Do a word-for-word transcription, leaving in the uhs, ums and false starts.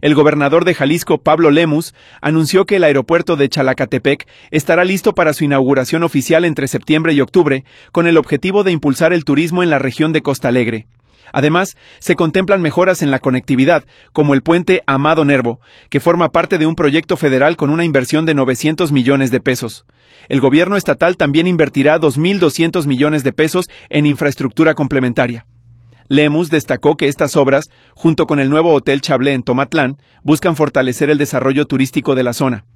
El gobernador de Jalisco, Pablo Lemus, anunció que el aeropuerto de Chalacatepec estará listo para su inauguración oficial entre septiembre y octubre, con el objetivo de impulsar el turismo en la región de Costa Alegre. Además, se contemplan mejoras en la conectividad, como el puente Amado Nervo, que forma parte de un proyecto federal con una inversión de novecientos millones de pesos. El gobierno estatal también invertirá dos mil doscientos millones de pesos en infraestructura complementaria. Lemus destacó que estas obras, junto con el nuevo Hotel Chablé en Tomatlán, buscan fortalecer el desarrollo turístico de la zona.